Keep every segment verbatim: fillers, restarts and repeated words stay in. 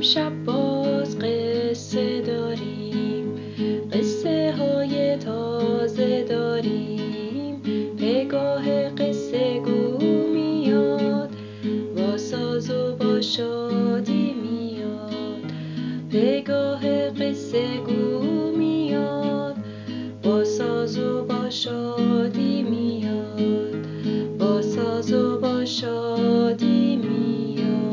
امشب باز قصه داریم، قصه های تازه داریم. پگاه قصه گو میاد، با ساز و با شادی میاد. پگاه قصه گو میاد، با ساز و با شادی میاد. با ساز و با شادی میاد.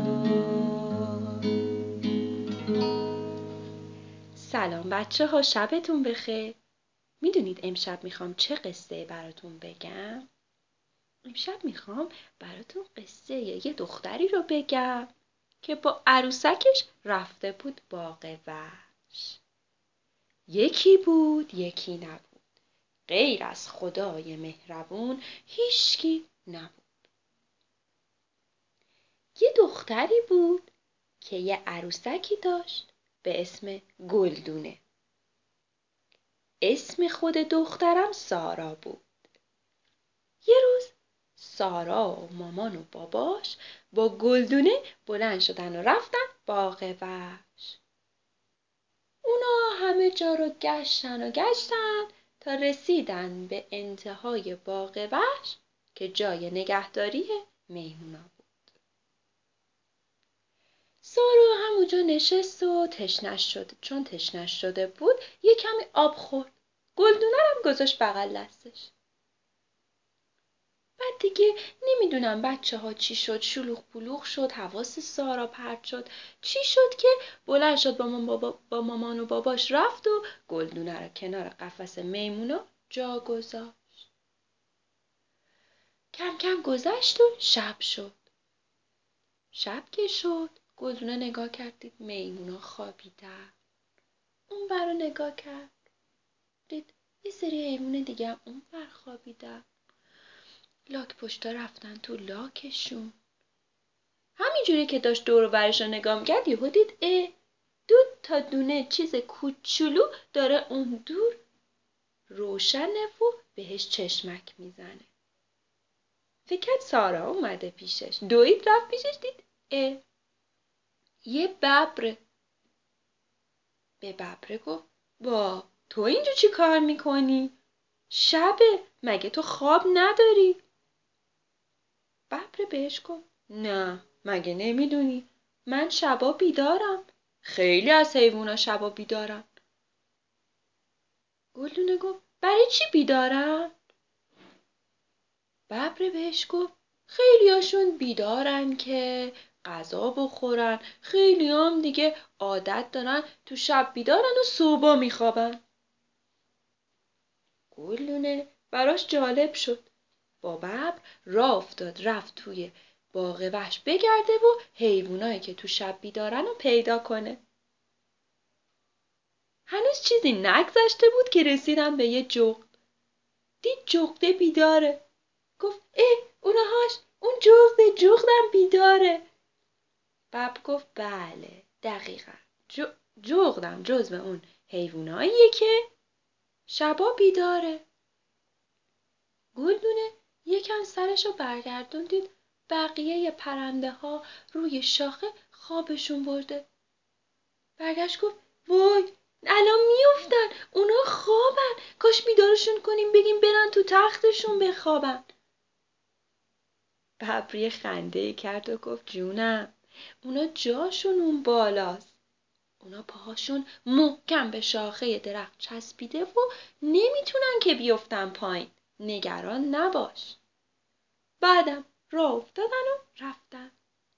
سلام بچه ها، شبتون بخیر. میدونید امشب میخوام چه قصه براتون بگم؟ امشب میخوام براتون قصه یه دختری رو بگم که با عروسکش رفته بود باغ وحش. یکی بود یکی نبود، غیر از خدای مهربون هیچکی نبود. یه دختری بود که یه عروسکی داشت به اسم گلدونه. اسم خود دخترم سارا بود. یه روز سارا و مامان و باباش با گلدونه بلند شدن و رفتن باغ وحش. اونا همه جا رو گشتن و گشتن تا رسیدن به انتهای باغ وحش که جای نگهداری میمونا بود. سارا همونجا نشست و تشنش شد. چون تشنش شده بود یه کمی آب خورد. گلدونه هم گذاشت بغل دستش. بعد دیگه نمیدونم بچه ها چی شد، شلوغ پلوغ شد، حواس سارا پرت شد. چی شد که بلند شد با, مام بابا با مامان و باباش رفت و گلدونه رو کنار قفس میمونا جا گذاشت. کم کم گذشت و شب شد. شب که شد گلدونه نگاه کرد، دید میمونا خوابیدن. اون برا نگاه کرد، دید یه سری حیوان دیگه هم اون بر خوابیدن. لاک پشتا رفتن تو لاکشون. همینجوری که داشت دور و برش رو نگاه میکرد یهو دید اه دو تا دونه چیز کوچولو داره اون دور روشنه و بهش چشمک میزنه. فکر سارا اومده پیشش، دوید رفت پیشش، دید اه یه ببره. به ببره گفت با تو اینجا چی کار میکنی؟ شبه، مگه تو خواب نداری؟ ببره بهش گفت نه، مگه نمیدونی من شبا بیدارم. خیلی از حیوونا شبا بیدارن. گلدونه گفت برای چی بیدارن؟ ببره بهش گفت خیلی هاشون بیدارن که غذا بخورن، خیلی هم دیگه عادت دارن تو شب بیدارن و صبح میخوابن. گلدونه براش جالب شد. با ببر راه افتاد رفت توی باغ وحش بگرده و حیوانایی که تو شب بیدارن رو پیدا کنه. هنوز چیزی نگذشته بود که رسیدن به یه جغد. دید جغده بیداره. گفت اه اونهاش، اون جغده، جغدم بیداره. ببر گفت بله دقیقا جغدم جزو اون حیواناییه که شبا بیداره. گلدونه یکم سرشو برگردون، دید بقیه پرنده ها روی شاخه خوابشون برده. برگشت گفت وای الان میافتن، اونا خوابن، کاش بیدارشون کنیم بگیم برن تو تختشون بخوابن. ببر خنده کرد و گفت جونم اونا جاشون اون بالاست. اونا پاهاشون محکم به شاخه درخت چسبیده و نمیتونن که بیفتن پایین. نگران نباش. بعدم راه افتادن و رفتن.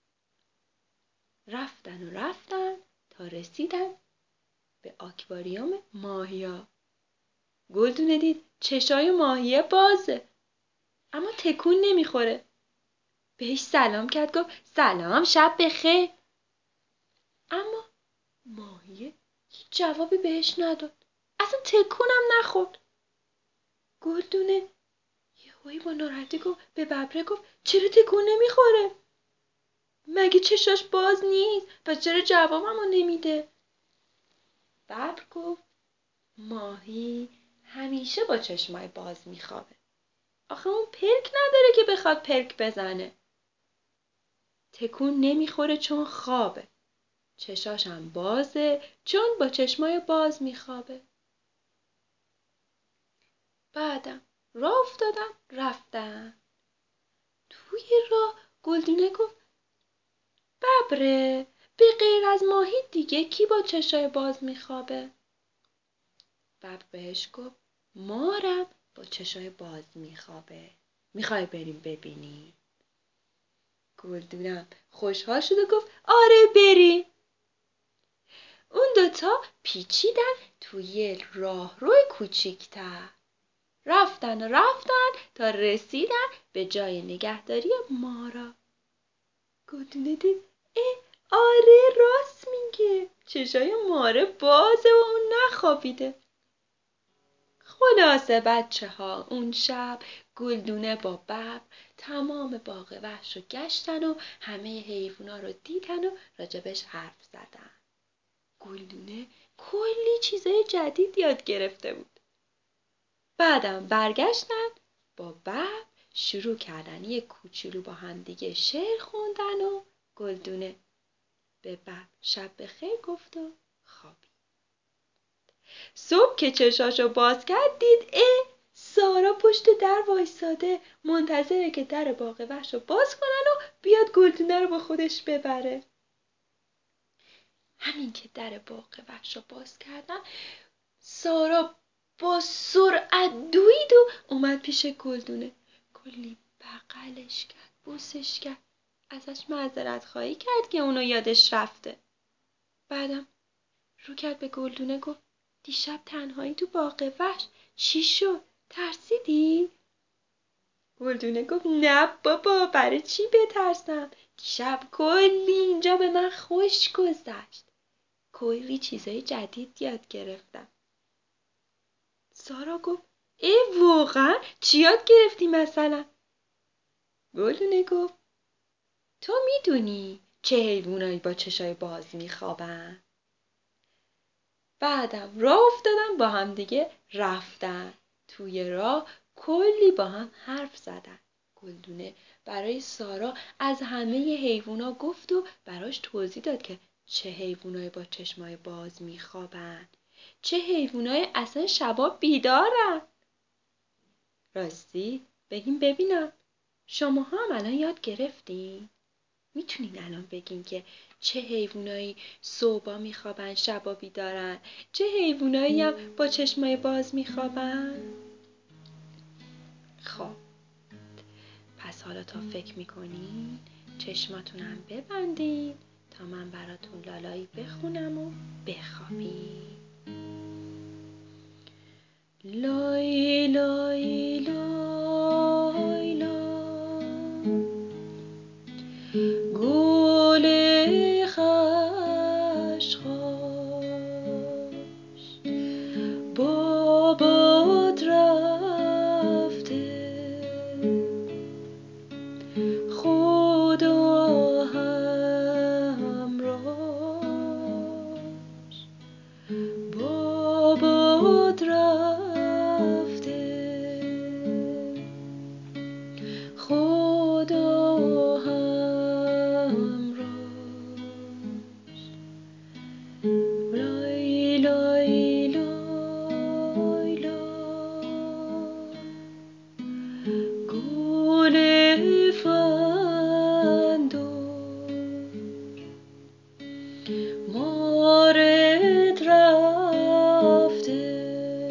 رفتن و رفتن تا رسیدن به آکواریوم ماهیا. گلدونه دید چشای ماهیه بازه اما تکون نمیخوره. بهش سلام کرد، گفت سلام شب بخیر. اما ماهیه هیچ جوابی بهش نداد، اصلا تکونم نخورد. گلدونه یهویی با ناراحتی گفت به ببره گفت چرا تکون نمیخوره؟ مگه چشاش باز نیست؟ پس چرا جوابمو نمیده؟ ببر گفت ماهی همیشه با چشمای باز میخوابه. آخه اون پلک نداره که بخواد پلک بزنه. تکون نمیخوره چون خوابه. چشاشم بازه چون با چشمای باز میخوابه. بعدم راه افتادن رفتن. توی راه گلدونه گفت ببره، به غیر از ماهی دیگه کی با چشای باز میخوابه؟ ببر بهش گفت مارم با چشای باز میخوابه. میخوای بریم ببینی؟ گلدونم خوشحال شد و گفت آره بریم. اون دوتا پیچیدن توی راهرو کوچیک‌تر. رفتن و رفتن تا رسیدن به جای نگهداری مارا. گلدونه دید اه آره راست میگه، چشای ماره بازه و اون نخوابیده. خلاصه بچه ها اون شب گلدونه با ببر تمام باغ وحش رو گشتن و همه حیوونا رو دیدن و راجبش حرف زدن. گلدونه کلی چیزای جدید یاد گرفته بود. بعدم برگشتن با ببر شروع کردن یه کوچولو با هم دیگه شعر خوندن و گلدونه به ببر شب بخیر گفت و خوابید. صبح که چشاشو باز کرد دید اه سارا پشت در وایساده منتظره که در باغ وحش رو باز کنن و بیاد گلدونه رو با خودش ببره. همین که در باغ وحش رو باز کردن سارا با سرعت دوید و اومد پیش گلدونه. کلی بغلش کرد، بوسش کرد، ازش معذرت خواهی کرد که اونو یادش رفته. بعدم رو کرد به گلدونه گفت دیشب تنهایی تو باغ وحش چی شد؟ ترسیدی؟ گلدونه گفت نه بابا برای چی بترسم؟ دیشب کلی اینجا به من خوش گذشت. کلی چیزای جدید یاد گرفتم. سارا گفت ای واقعا چی یاد گرفتی مثلا؟ گلدونه گفت تو میدونی چه حیوانایی با چشای باز میخوابن؟ بعدم راه افتادن با هم دیگه رفتن. توی راه کلی با هم حرف زدن. گلدونه برای سارا از همه حیوونا گفت و براش توضیح داد که چه حیوانایی با چشمای باز میخوابن، چه حیوانایی اصلا شبا بیدارن. راستی بگیم ببینم شماها هم الان یاد گرفتین؟ میتونین الان بگین که چه حیوانایی صبحا میخوابن شبا بیدارن، چه حیوانایی هم با چشمای باز میخوابن؟ خب پس حالا تا فکر میکنین چشماتونم ببندین تا من براتون لالایی بخونم و بخوابین. لای لای لای لای گل خشخاش با باد رفته خدا همراهش با باد رفته خدا همراهش. لای لای لای لای گل فندق مارد رفته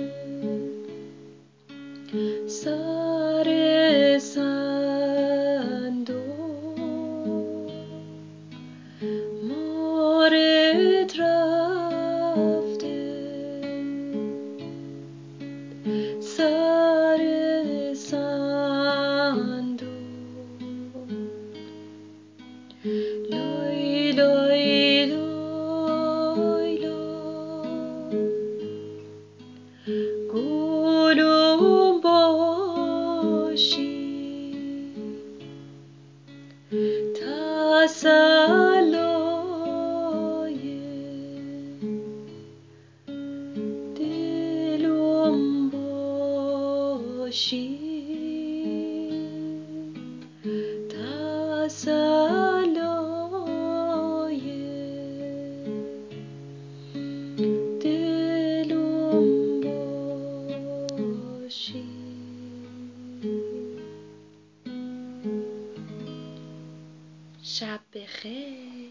سر صندوق مارد رفته سر صندوق. لای لای لای لای گلم باشی تسلای دلم باشی تسلای شب بخیر.